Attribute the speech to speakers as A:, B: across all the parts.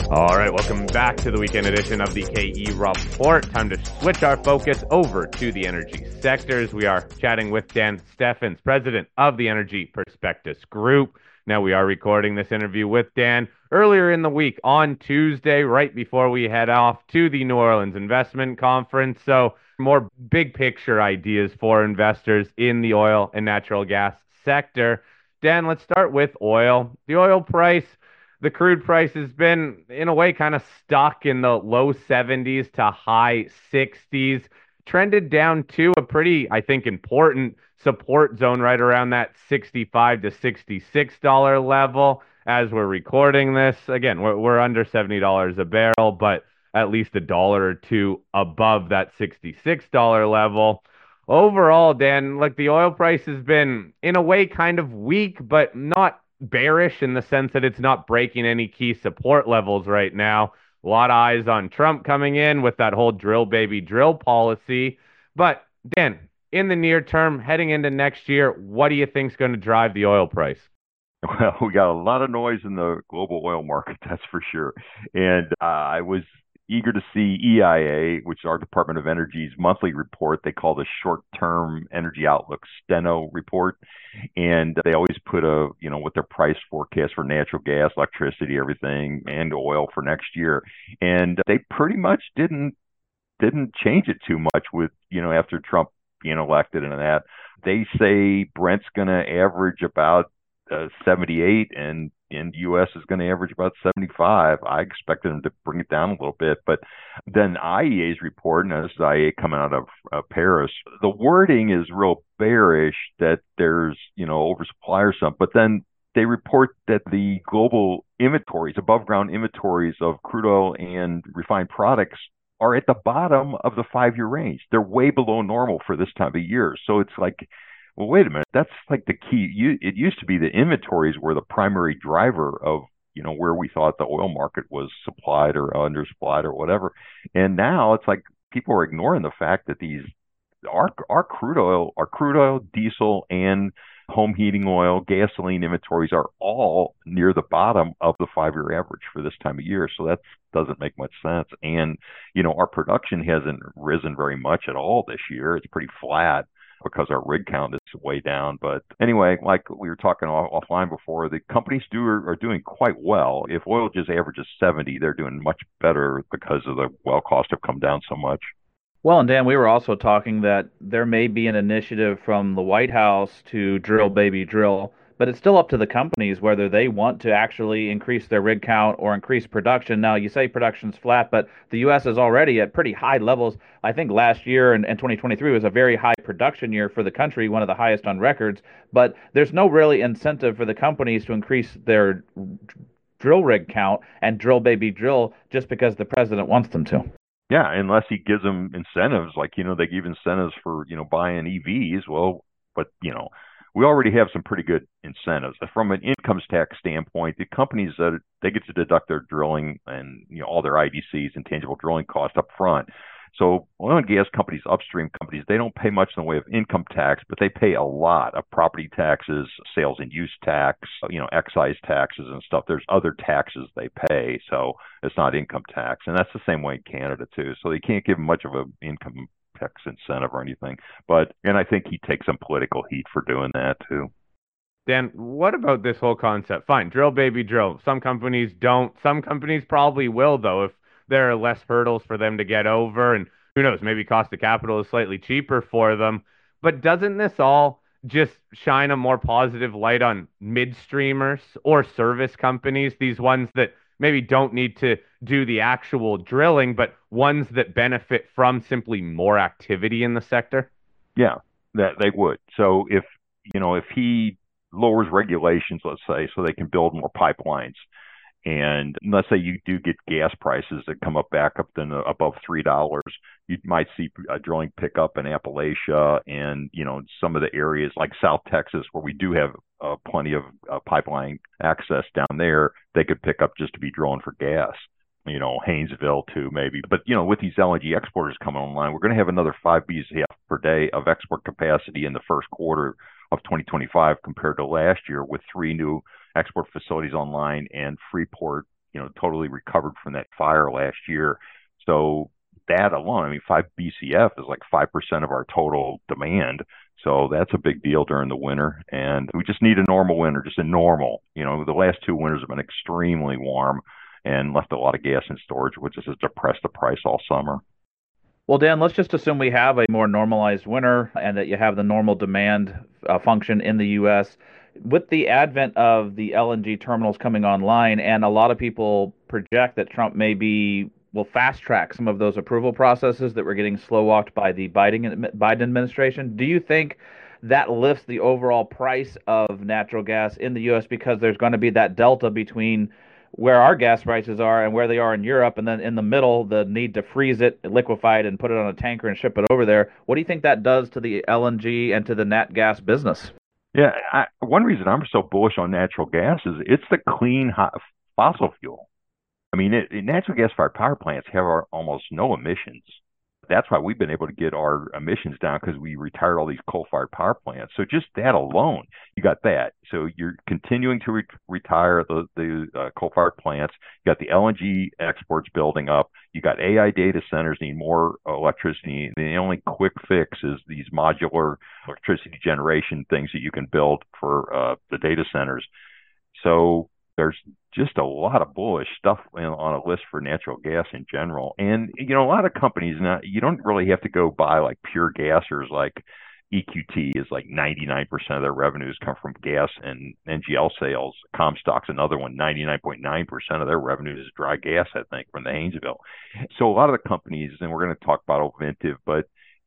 A: All right, welcome back to the weekend edition of the KE Report. Time to switch our focus over to the energy sectors. We are chatting with Dan Steffens, president of the Energy Prospectus Group. Now, we are recording this interview with Dan earlier in the week on Tuesday, right before we head off to the New Orleans Investment Conference. So, more big picture ideas for investors in the oil and natural gas sector. Dan, let's start with oil. The oil price. The crude price has been, in a way, kind of stuck in the low 70s to high 60s, trended down to a pretty, I think, important support zone right around that $65 to $66 level as we're recording this. Again, we're under $70 a barrel, but at least a dollar or two above that $66 level. Overall, Dan, like the oil price has been, in a way, kind of weak, but not bearish in the sense that it's not breaking any key support levels right now. A lot of eyes on Trump coming in with that whole drill baby drill policy. But Dan, in the near term, heading into next year, what do you think is going to drive the oil price?
B: Well, we got a lot of noise in the global oil market, that's for sure. And I was eager to see EIA, which is our Department of Energy's monthly report. They call the Short-Term Energy Outlook Steno report. And they always put what their price forecast for natural gas, electricity, everything, and oil for next year. And they pretty much didn't change it too much with, after Trump being elected and that. They say Brent's going to average about 78, and U.S. is going to average about 75. I expected them to bring it down a little bit, but then IEA's report, and this is IEA coming out of Paris, the wording is real bearish that there's oversupply or something, but then they report that the global inventories, above ground inventories of crude oil and refined products are at the bottom of the 5-year range. They're way below normal for this time of year. So it's like, well, wait a minute. That's like the key. It used to be the inventories were the primary driver of, where we thought the oil market was supplied or undersupplied or whatever. And now it's like people are ignoring the fact that our crude oil, diesel, and home heating oil, gasoline inventories are all near the bottom of the 5-year average for this time of year. So that doesn't make much sense. And, our production hasn't risen very much at all this year. It's pretty flat because our rig count is way down. But anyway, like we were talking offline before, the companies are doing quite well. If oil just averages 70, they're doing much better because of the well costs have come down so much.
C: Well, and Dan, we were also talking that there may be an initiative from the White House to drill baby drill, but it's still up to the companies whether they want to actually increase their rig count or increase production. Now, you say production's flat, but the U.S. is already at pretty high levels. I think last year and 2023 was a very high production year for the country, one of the highest on records, but there's no really incentive for the companies to increase their drill rig count and drill baby drill just because the president wants them to.
B: Yeah, unless he gives them incentives, like, they give incentives for, buying EVs. Well, but, we already have some pretty good incentives. From an income tax standpoint, the companies that they get to deduct their drilling and, all their IDCs and tangible drilling costs up front. So oil and gas companies, upstream companies, they don't pay much in the way of income tax, but they pay a lot of property taxes, sales and use tax, excise taxes and stuff. There's other taxes they pay, so it's not income tax. And that's the same way in Canada too. So they can't give much of an income tax incentive or anything. And I think he takes some political heat for doing that too.
A: Dan, what about this whole concept? Fine, drill baby drill. Some companies don't. Some companies probably will, though, if there are less hurdles for them to get over. And who knows, maybe cost of capital is slightly cheaper for them. But doesn't this all just shine a more positive light on midstreamers or service companies, these ones that maybe don't need to do the actual drilling, but ones that benefit from simply more activity in the sector?
B: Yeah, that they would. So if he lowers regulations, let's say, so they can build more pipelines, and let's say you do get gas prices that come back up then above $3, you might see a drilling pickup in Appalachia and some of the areas like South Texas where we do have plenty of pipeline access down there. They could pick up just to be drilling for gas. Haynesville too, maybe. But, with these LNG exporters coming online, we're going to have another 5 BCF per day of export capacity in the first quarter of 2025 compared to last year with 3 new export facilities online and Freeport totally recovered from that fire last year. So that alone, I mean, 5 BCF is like 5% of our total demand. So that's a big deal during the winter. And we just need a normal winter, just a normal. The last two winters have been extremely warm and left a lot of gas in storage, which has depressed the price all summer.
C: Well, Dan, let's just assume we have a more normalized winter and that you have the normal demand function in the U.S. With the advent of the LNG terminals coming online, and a lot of people project that Trump will fast track some of those approval processes that were getting slow walked by the Biden administration. Do you think that lifts the overall price of natural gas in the U.S. because there's going to be that delta between where our gas prices are and where they are in Europe, and then in the middle, the need to freeze it, liquefy it, and put it on a tanker and ship it over there? What do you think that does to the LNG and to the nat gas business?
B: Yeah, one reason I'm so bullish on natural gas is it's the clean fossil fuel. I mean, natural gas-fired power plants have almost no emissions. That's why we've been able to get our emissions down, because we retired all these coal-fired power plants. So just that alone, you got that. So you're continuing to retire the coal-fired plants. You got the LNG exports building up. You got AI data centers need more electricity. The only quick fix is these modular electricity generation things that you can build for the data centers. So there's just a lot of bullish stuff on a list for natural gas in general. And, a lot of companies now, you don't really have to go buy like pure gassers. Like EQT is like 99% of their revenues come from gas and NGL sales. Comstock's another one, 99.9% of their revenues is dry gas, I think, from the Haynesville. So a lot of the companies, and we're going to talk about Ovintiv, but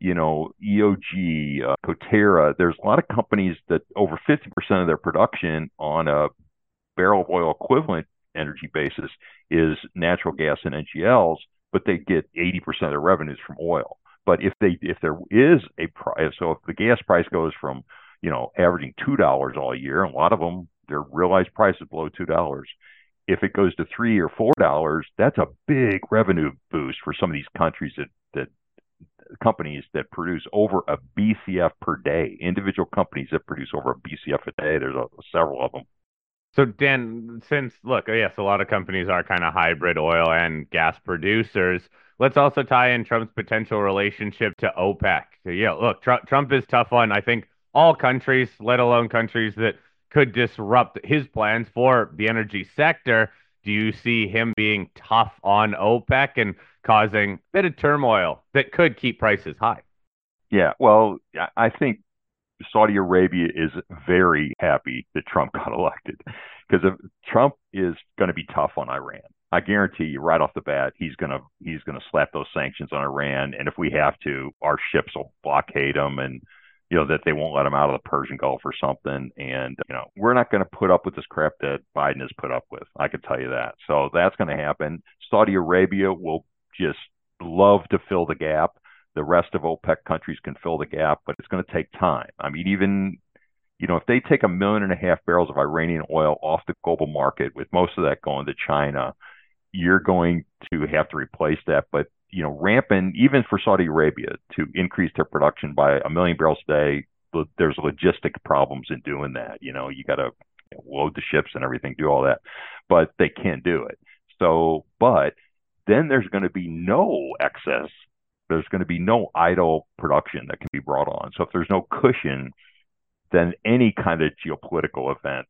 B: EOG, Coterra, there's a lot of companies that over 50% of their production on a barrel of oil equivalent energy basis is natural gas and NGLs, but they get 80% of their revenues from oil. But if there is a price, so if the gas price goes from, averaging $2 all year, and a lot of them, their realized price is below $2. If it goes to $3 or $4, that's a big revenue boost for some of these countries that companies that produce over a BCF per day. Individual companies that produce over a BCF a day, there's several of them.
A: So Dan, look, yes, a lot of companies are kind of hybrid oil and gas producers. Let's also tie in Trump's potential relationship to OPEC. So, yeah, look, Trump is tough on, I think, all countries, let alone countries that could disrupt his plans for the energy sector. Do you see him being tough on OPEC and causing a bit of turmoil that could keep prices high?
B: Yeah, well, I think Saudi Arabia is very happy that Trump got elected, because if Trump is going to be tough on Iran. I guarantee you right off the bat, he's going to slap those sanctions on Iran. And if we have to, our ships will blockade them, and, that they won't let them out of the Persian Gulf or something. And, we're not going to put up with this crap that Biden has put up with. I can tell you that. So that's going to happen. Saudi Arabia will just love to fill the gap. The rest of OPEC countries can fill the gap, but it's going to take time. I mean, even, if they take 1.5 million barrels of Iranian oil off the global market, with most of that going to China, you're going to have to replace that. But, rampant, even for Saudi Arabia to increase their production by 1 million barrels a day, there's logistic problems in doing that. You got to load the ships and everything, do all that, but they can't do it. So, but then there's going to be no excess. There's going to be no idle production that can be brought on. So if there's no cushion, then any kind of geopolitical event,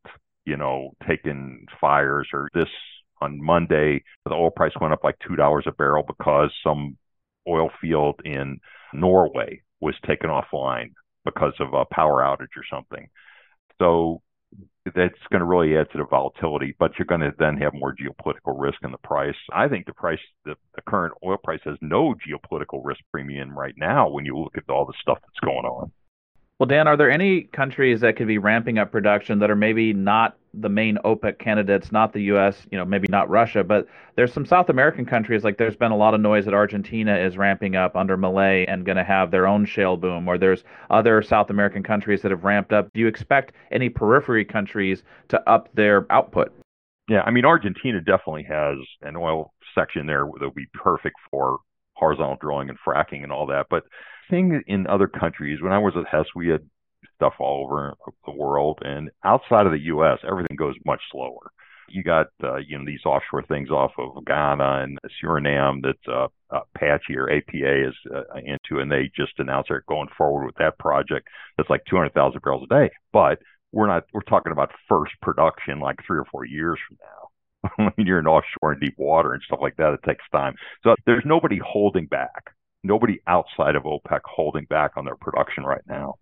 B: taking fires, or this on Monday, the oil price went up like $2 a barrel because some oil field in Norway was taken offline because of a power outage or something. So that's going to really add to the volatility, but you're going to then have more geopolitical risk in the price. I think the current oil price has no geopolitical risk premium right now when you look at all the stuff that's going on.
C: Well, Dan, are there any countries that could be ramping up production that are maybe not the main OPEC candidates, not the U.S., maybe not Russia, but there's some South American countries, like there's been a lot of noise that Argentina is ramping up under Milei and going to have their own shale boom, or there's other South American countries that have ramped up. Do you expect any periphery countries to up their output?
B: Yeah, I mean, Argentina definitely has an oil section there that would be perfect for horizontal drilling and fracking and all that. But thing in other countries, when I was at Hess, we had stuff all over the world, and outside of the U.S., everything goes much slower. You got, these offshore things off of Ghana and Suriname that Apache or APA is into, and they just announced they're going forward with that project. That's like 200,000 barrels a day. But we're talking about first production like 3 or 4 years from now. When you're in offshore and deep water and stuff like that, it takes time. So there's nobody holding back, nobody outside of OPEC holding back on their production right now.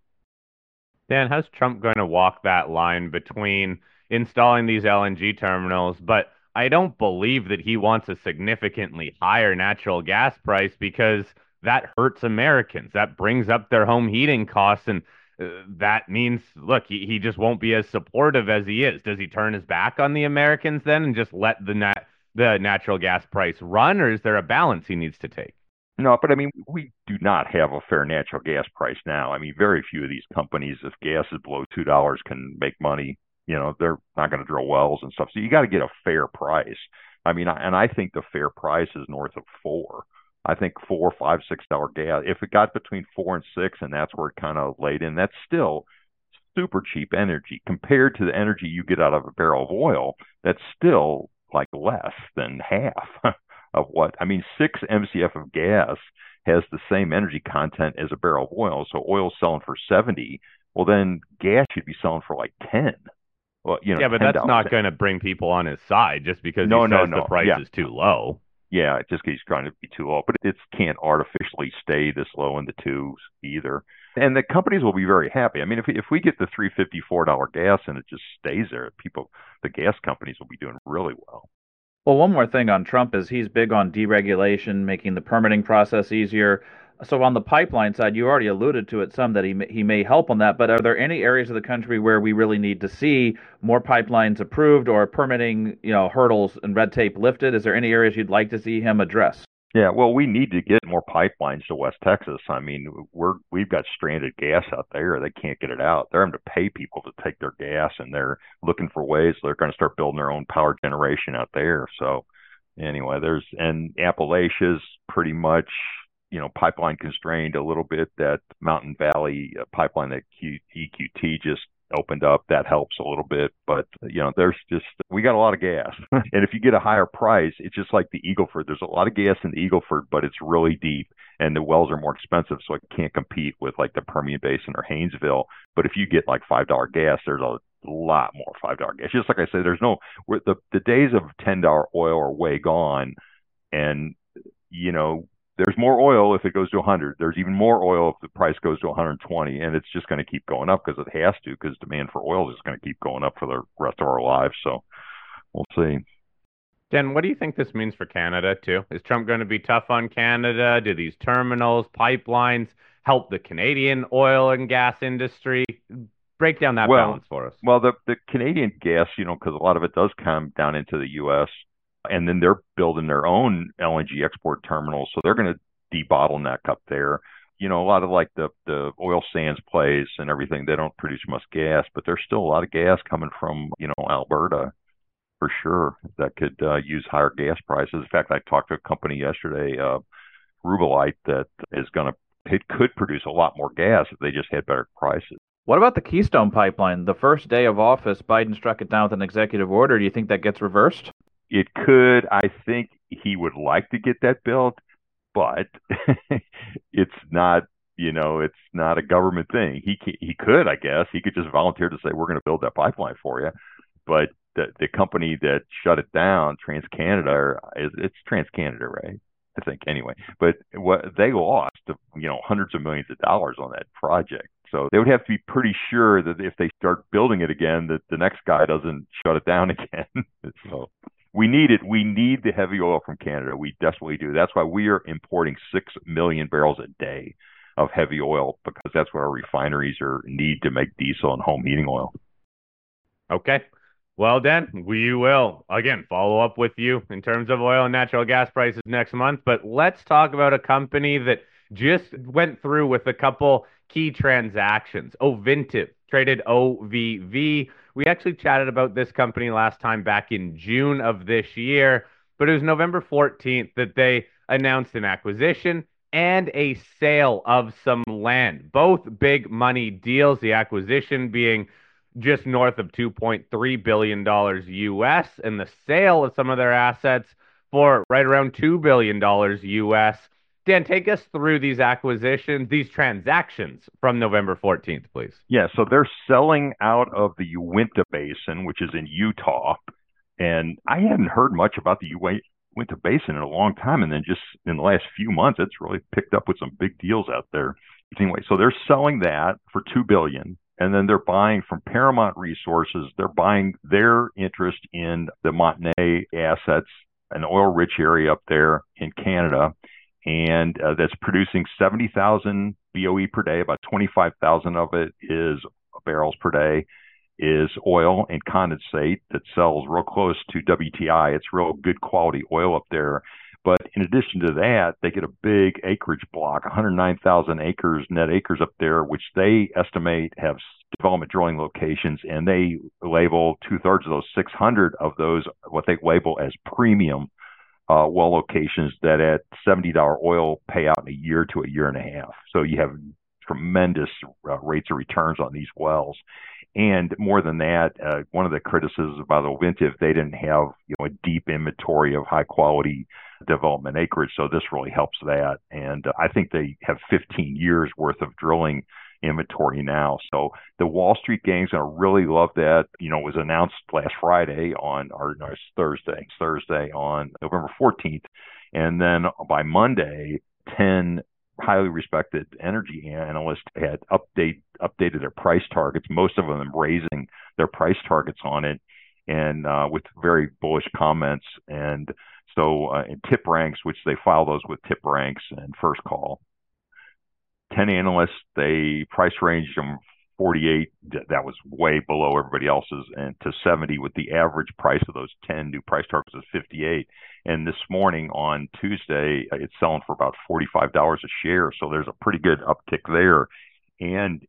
A: Dan, how's Trump going to walk that line between installing these LNG terminals, but I don't believe that he wants a significantly higher natural gas price because that hurts Americans. That brings up their home heating costs, and that means, look, he just won't be as supportive as he is. Does he turn his back on the Americans then and just let the natural gas price run, or is there a balance he needs to take?
B: No, but I mean, we do not have a fair natural gas price now. I mean, very few of these companies, if gas is below $2, can make money. They're not going to drill wells and stuff. So you got to get a fair price. I mean, and I think the fair price is north of four. I think $4, $5, $6 gas. If it got between 4 and 6, and that's where it kind of laid in, that's still super cheap energy compared to the energy you get out of a barrel of oil. That's still like less than half of what, I mean, 6 MCF of gas has the same energy content as a barrel of oil. So oil's selling for 70. Well, then gas should be selling for like 10. Well,
A: Yeah, but
B: $10.
A: that's not going to bring people on his side just because he
B: No, no,
A: says the
B: no.
A: price
B: Yeah.
A: is too low.
B: Yeah, just because he's trying to be too low, but it can't artificially stay this low in the twos either. And the companies will be very happy. I mean, if we get the $3.54 gas and it just stays there, the gas companies will be doing really well.
C: Well, one more thing on Trump is he's big on deregulation, making the permitting process easier. So on the pipeline side, you already alluded to it some that he may help on that, but are there any areas of the country where we really need to see more pipelines approved or permitting, hurdles and red tape lifted? Is there any areas you'd like to see him address?
B: Yeah, well, we need to get more pipelines to West Texas. I mean, we've got stranded gas out there. They can't get it out. They're having to pay people to take their gas, and they're looking for ways. They're going to start building their own power generation out there. So anyway, and Appalachia's pretty much, pipeline constrained a little bit. That Mountain Valley pipeline that EQT just opened up, that helps a little bit. But we got a lot of gas. And if you get a higher price, it's just like the Eagle Ford. There's a lot of gas in the Eagle Ford, but it's really deep and the wells are more expensive, so it can't compete with like the Permian Basin or Haynesville. But if you get like $5 gas, there's a lot more $5 gas. Just like I said, the days of $10 oil are way gone. And there's more oil if it goes to 100. There's even more oil if the price goes to 120, and it's just going to keep going up because it has to, because demand for oil is going to keep going up for the rest of our lives. So we'll see.
A: Dan, what do you think this means for Canada, too? Is Trump going to be tough on Canada? Do these terminals, pipelines help the Canadian oil and gas industry? Break down that balance for us.
B: Well, the Canadian gas, because a lot of it does come down into the U.S., and then they're building their own LNG export terminals, so they're going to debottleneck up there. A lot of like the oil sands plays and everything, they don't produce much gas, but there's still a lot of gas coming from, Alberta for sure that could use higher gas prices. In fact, I talked to a company yesterday, Rubelite, that it could produce a lot more gas if they just had better prices.
C: What about the Keystone Pipeline? The first day of office, Biden struck it down with an executive order. Do you think that gets reversed?
B: It could. I think he would like to get that built, but it's not, it's not a government thing. He could, I guess, he could just volunteer to say, we're going to build that pipeline for you. But the company that shut it down, TransCanada, it's TransCanada, right? I think anyway. But what they lost, hundreds of millions of dollars on that project. So they would have to be pretty sure that if they start building it again, that the next guy doesn't shut it down again. So we need it. We need the heavy oil from Canada. We desperately do. That's why we are importing 6 million barrels a day of heavy oil, because that's what our refineries need to make diesel and home heating oil.
A: Okay. Well, Dan, we will, again, follow up with you in terms of oil and natural gas prices next month. But let's talk about a company that just went through with a couple key transactions. Ovintiv, traded OVV. We actually chatted about this company last time back in June of this year, but it was November 14th that they announced an acquisition and a sale of some land. Both big money deals, the acquisition being just north of $2.3 billion US, and the sale of some of their assets for right around $2 billion US. Dan, take us through these acquisitions, these transactions from November 14th, please.
B: Yeah, so they're selling out of the Uinta Basin, which is in Utah. And I hadn't heard much about the Uinta Basin in a long time. And then just in the last few months, it's really picked up with some big deals out there. Anyway, so they're selling that for $2 billion. And then they're buying from Paramount Resources. They're buying their interest in the Montney assets, an oil-rich area up there in Canada, and that's producing 70,000 BOE per day. About 25,000 of it is barrels per day is oil and condensate that sells real close to WTI. It's real good quality oil up there. But in addition to that, they get a big acreage block, 109,000 acres, net acres up there, which they estimate have development drilling locations, and they label two-thirds of those, 600 of those, what they label as premium well locations that at $70 oil pay out in a year to a year and a half. So you have tremendous rates of returns on these wells. And more than that, one of the criticisms about Ovintiv, they didn't have a deep inventory of high quality development acreage. So this really helps that. And I think they have 15 years worth of drilling inventory now. So the Wall Street gang's going to really love that. It was announced last Friday Thursday on November 14th. And then by Monday, 10 highly respected energy analysts had updated their price targets, most of them raising their price targets on it, and with very bullish comments. And so in tip ranks, which they file those with tip ranks and First Call, 10 analysts, they price ranged from 48, that was way below everybody else's, and to 70, with the average price of those 10 new price targets is 58. And this morning on Tuesday, it's selling for about $45 a share. So there's a pretty good uptick there. And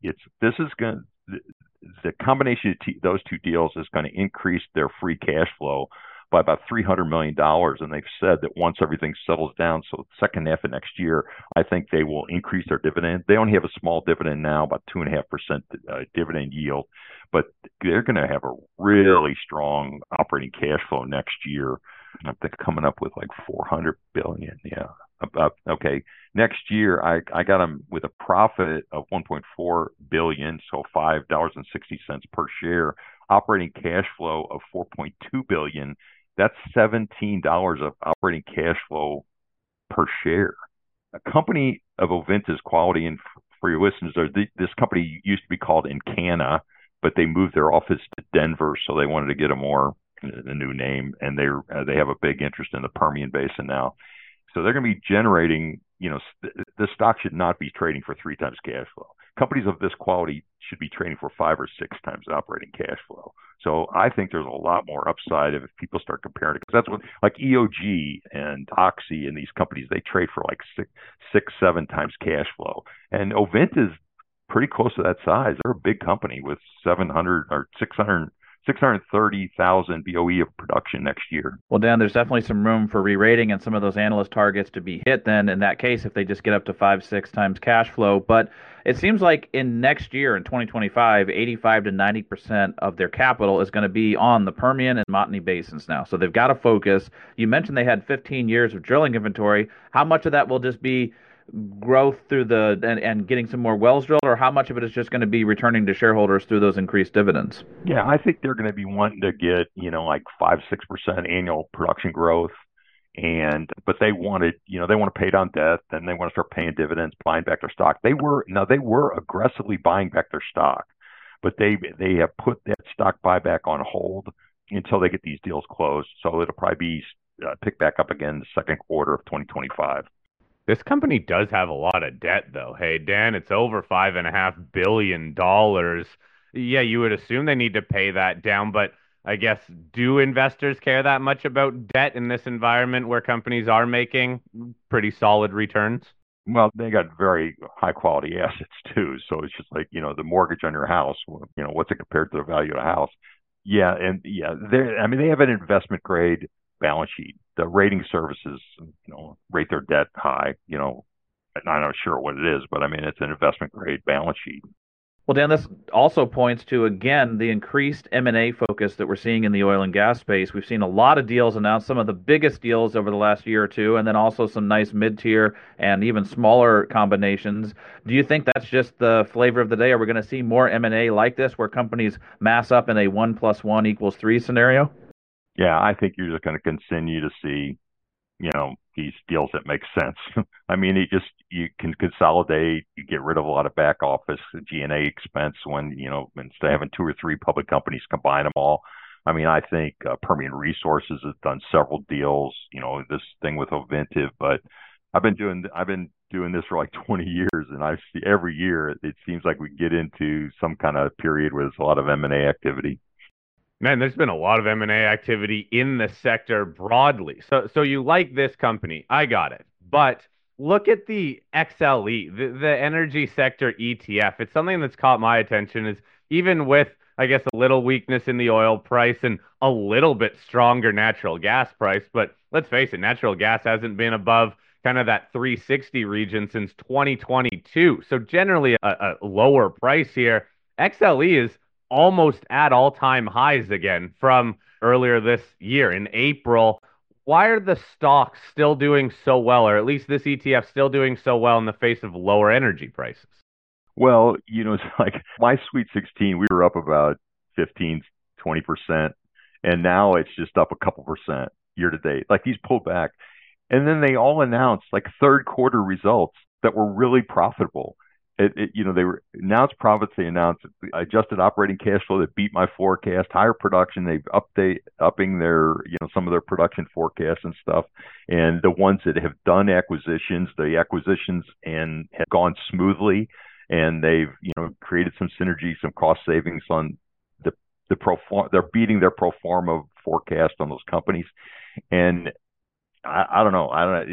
B: the combination of those two deals is going to increase their free cash flow by about $300 million. And they've said that once everything settles down, so the second half of next year, I think they will increase their dividend. They only have a small dividend now, about 2.5% dividend yield, but they're going to have a really strong operating cash flow next year. I think coming up with like $400 billion. Yeah. Okay. Next year, I got them with a profit of $1.4 billion, so $5.60 per share. Operating cash flow of $4.2 billion. That's $17 of operating cash flow per share. A company of Ovintiv's quality, and for your listeners, this company used to be called Encana, but they moved their office to Denver, so they wanted to get a new name, and they have a big interest in the Permian Basin now. So they're going to be generating, the stock should not be trading for 3 times cash flow. Companies of this quality should be trading for 5 or 6 times operating cash flow. So I think there's a lot more upside if people start comparing it, because that's what, like EOG and Oxy and these companies, they trade for like 6, 7 times cash flow. And Ovintiv is pretty close to that size. They're a big company with 630,000 BOE of production next year.
C: Well, Dan, there's definitely some room for re-rating and some of those analyst targets to be hit then in that case if they just get up to 5, 6 times cash flow. But it seems like in next year, in 2025, 85 to 90% of their capital is going to be on the Permian and Montney basins now. So they've got to focus. You mentioned they had 15 years of drilling inventory. How much of that will just be growth through and getting some more wells drilled, or how much of it is just going to be returning to shareholders through those increased dividends?
B: Yeah, I think they're going to be wanting to get, like 5-6% annual production growth. But they want to pay down debt, then they want to start paying dividends, buying back their stock. They were aggressively buying back their stock, but they have put that stock buyback on hold until they get these deals closed. So it'll probably be picked back up again the second quarter of 2025.
A: This company does have a lot of debt, though. Hey, Dan, it's over $5.5 billion. Yeah, you would assume they need to pay that down, but I guess, do investors care that much about debt in this environment where companies are making pretty solid returns?
B: Well, they got very high quality assets too. So it's just like, the mortgage on your house, what's it compared to the value of the house? Yeah. And yeah, they have an investment grade balance sheet. The rating services, rate their debt high, I'm not sure what it is, but it's an investment grade balance sheet.
C: Well, Dan, this also points to, again, the increased M&A focus that we're seeing in the oil and gas space. We've seen a lot of deals announced, some of the biggest deals over the last year or two, and then also some nice mid-tier and even smaller combinations. Do you think that's just the flavor of the day? Are we going to see more M&A like this where companies mass up in a 1+1 = 3 scenario?
B: Yeah, I think you're just going to continue to see, these deals that make sense. I mean, you can consolidate, you get rid of a lot of back office G&A expense when, instead of having two or three public companies, combine them all. I mean, I think Permian Resources has done several deals, this thing with Ovintiv, but I've been doing this for like 20 years, and I see every year it seems like we get into some kind of period where there's a lot of M&A activity.
A: Man, there's been a lot of M&A activity in the sector broadly. So you like this company. I got it. But look at the XLE, the energy sector ETF. It's something that's caught my attention is even with, I guess, a little weakness in the oil price and a little bit stronger natural gas price. But let's face it, natural gas hasn't been above kind of that 360 region since 2022. So generally a lower price here. XLE is almost at all-time highs again from earlier this year in April. Why are the stocks still doing so well, or at least this ETF still doing so well in the face of lower energy prices?
B: Well, it's like my Sweet 16, we were up about 15, 20%, and now it's just up a couple percent year to date. Like these pulled back. And then they all announced like third quarter results that were really profitable. They were announced profits. They announced adjusted operating cash flow that beat my forecast, higher production. They've upping their, some of their production forecasts and stuff. And the ones that have done acquisitions, the acquisitions and have gone smoothly, and they've, created some synergy, some cost savings on the pro forma. They're beating their pro forma forecast on those companies. And I don't know.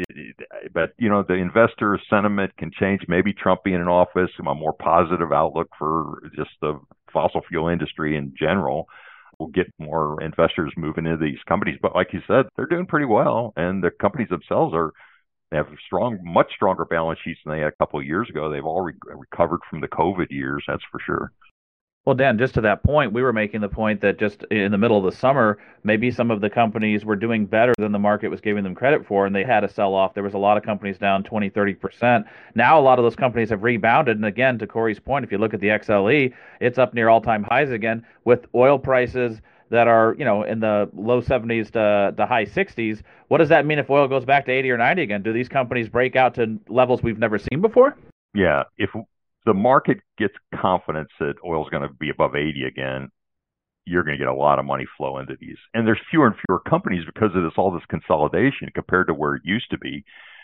B: But the investor sentiment can change. Maybe Trump being in office, a more positive outlook for just the fossil fuel industry in general will get more investors moving into these companies. But like you said, they're doing pretty well, and the companies themselves have much stronger balance sheets than they had a couple of years ago. They've all recovered from the COVID years, that's for sure.
C: Well, Dan, just to that point, we were making the point that just in the middle of the summer, maybe some of the companies were doing better than the market was giving them credit for, and they had a sell-off. There was a lot of companies down 20, 30%. Now a lot of those companies have rebounded. And again, to Corey's point, if you look at the XLE, it's up near all-time highs again with oil prices that are, in the low 70s to high 60s. What does that mean if oil goes back to 80 or 90 again? Do these companies break out to levels we've never seen before?
B: Yeah, if the market gets confidence that oil is going to be above 80 again, you're going to get a lot of money flow into these. And there's fewer and fewer companies because of all this consolidation compared to where it used to be.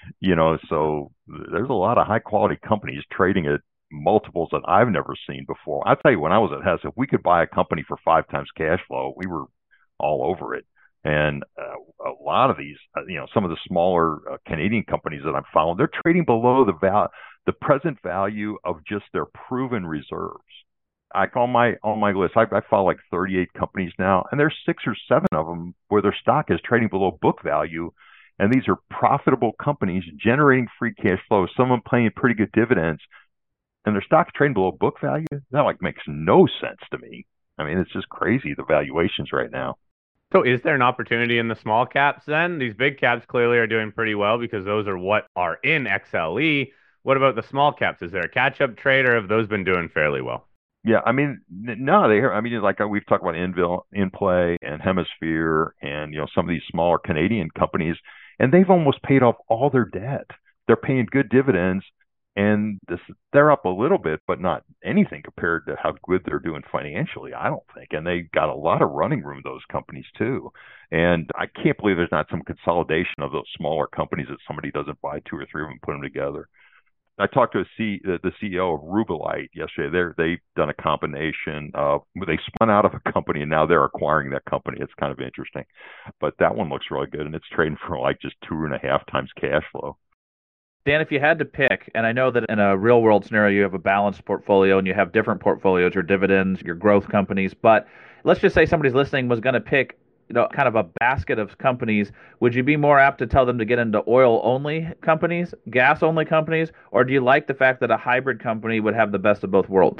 B: So there's a lot of high quality companies trading at multiples that I've never seen before. I'll tell you, when I was at Hess, if we could buy a company for 5 times cash flow, we were all over it. And a lot of these, some of the smaller Canadian companies that I'm following, they're trading below the present value of just their proven reserves. Like on my list, I follow like 38 companies now, and there's 6 or 7 of them where their stock is trading below book value, and these are profitable companies generating free cash flow. Some of them paying pretty good dividends, and their stock's trading below book value. That makes no sense to me. I mean, it's just crazy, the valuations right now.
A: So is there an opportunity in the small caps then? These big caps clearly are doing pretty well because those are what are in XLE. What about the small caps? Is there a catch-up trade, or have those been doing fairly well?
B: Yeah, I mean, no, like we've talked about InPlay and Hemisphere and, some of these smaller Canadian companies, and they've almost paid off all their debt. They're paying good dividends, and they're up a little bit, but not anything compared to how good they're doing financially, I don't think. And they got a lot of running room, those companies too. And I can't believe there's not some consolidation of those smaller companies that somebody doesn't buy 2 or 3 of them and put them together. I talked to the CEO of Rubelite yesterday. They've done a combination of, they spun out of a company and now they're acquiring that company. It's kind of interesting, but that one looks really good, and it's trading for like just 2.5 times cash flow.
C: Dan, if you had to pick, and I know that in a real world scenario, you have a balanced portfolio and you have different portfolios, your dividends, your growth companies, but let's just say somebody's listening was going to pick, kind of a basket of companies. Would you be more apt to tell them to get into oil only companies, gas only companies, or do you like the fact that a hybrid company would have the best of both worlds?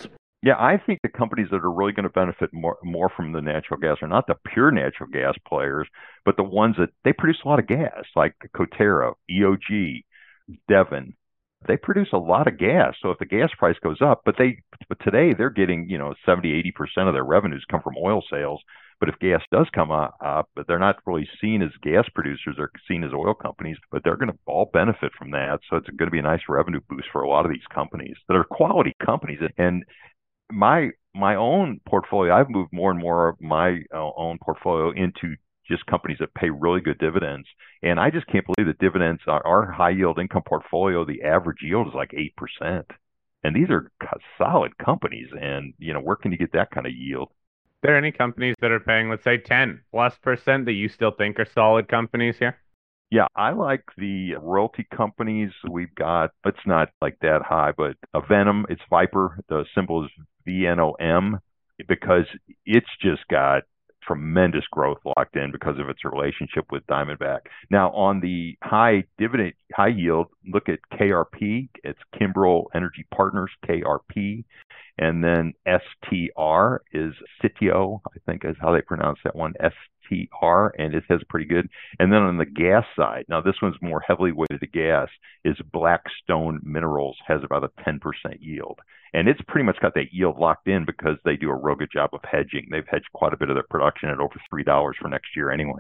B: Yeah, I think the companies that are really going to benefit more from the natural gas are not the pure natural gas players, but the ones that they produce a lot of gas, like Coterra, EOG, Devon. They produce a lot of gas. So if the gas price goes up, but today they're getting, 70-80% of their revenues come from oil sales. But if gas does come up, but they're not really seen as gas producers, they're seen as oil companies, but they're going to all benefit from that. So it's going to be a nice revenue boost for a lot of these companies that are quality companies. And my own portfolio, I've moved more and more of my own portfolio into just companies that pay really good dividends. And I just can't believe that dividends, our high yield income portfolio, the average yield is like 8%. And these are solid companies. And, where can you get that kind of yield?
A: Are there any companies that are paying, let's say, 10+% that you still think are solid companies here?
B: Yeah, I like the royalty companies we've got. It's not like that high, but Venom, it's Viper. The symbol is VNOM because it's just got tremendous growth locked in because of its relationship with Diamondback. Now, on the high yield, look at KRP. It's Kimbrel Energy Partners, KRP. And then STR is Sitio, I think is how they pronounce that one, STR, and it has pretty good. And then on the gas side, now this one's more heavily weighted to gas, is Blackstone Minerals, has about a 10% yield. And it's pretty much got that yield locked in because they do a real good job of hedging. They've hedged quite a bit of their production at over $3 for next year anyway.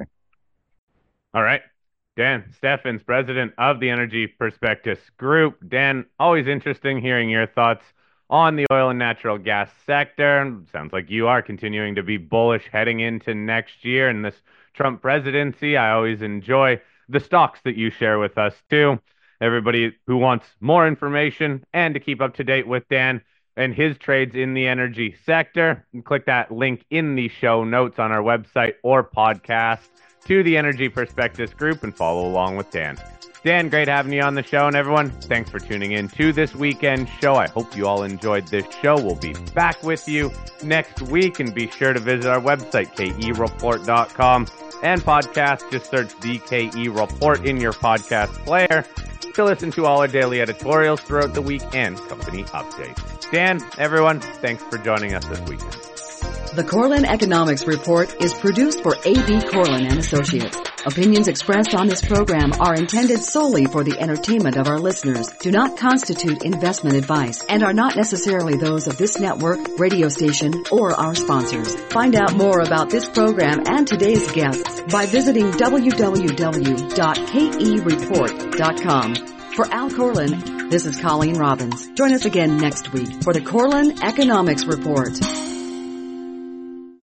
A: All right. Dan Steffens, president of the Energy Prospectus Group. Dan, always interesting hearing your thoughts on the oil and natural gas sector. Sounds like you are continuing to be bullish heading into next year in this Trump presidency. I always enjoy the stocks that you share with us too. Everybody who wants more information and to keep up to date with Dan and his trades in the energy sector, click that link in the show notes on our website or podcast to the Energy Prospectus Group and follow along with Dan. Dan, great having you on the show. And everyone, thanks for tuning in to this weekend show. I hope you all enjoyed this show. We'll be back with you next week. And be sure to visit our website, kereport.com, and podcast. Just search the KE Report in your podcast player to listen to all our daily editorials throughout the week and company updates. Dan, everyone, thanks for joining us this weekend.
D: The Corlin Economics Report is produced for A.B. Corlin and Associates. Opinions expressed on this program are intended solely for the entertainment of our listeners, do not constitute investment advice, and are not necessarily those of this network, radio station, or our sponsors. Find out more about this program and today's guests by visiting www.kereport.com. For Al Corlin, this is Colleen Robbins. Join us again next week for the Corlin Economics Report.